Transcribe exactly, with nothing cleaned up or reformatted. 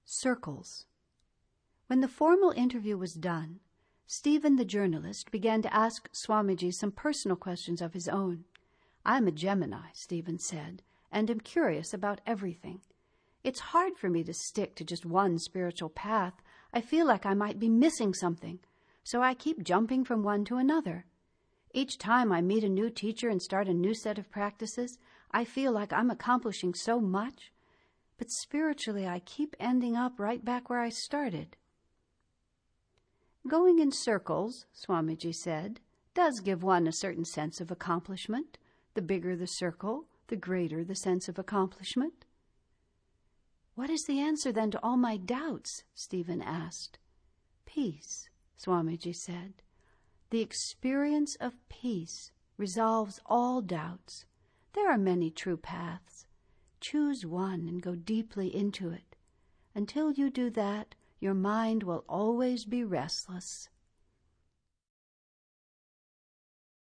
Circles. When the formal interview was done, Stephen the journalist began to ask Swamiji some personal questions of his own. "I'm a Gemini," Stephen said, "and am curious about everything. It's hard for me to stick to just one spiritual path. I feel like I might be missing something, so I keep jumping from one to another. Each time I meet a new teacher and start a new set of practices, I feel like I'm accomplishing so much. But spiritually, I keep ending up right back where I started." "Going in circles," Swamiji said, "does give one a certain sense of accomplishment. The bigger the circle, the greater the sense of accomplishment." "What is the answer then to all my doubts?" Stephen asked. "Peace," Swamiji said. "The experience of peace resolves all doubts. There are many true paths. Choose one and go deeply into it. Until you do that, your mind will always be restless."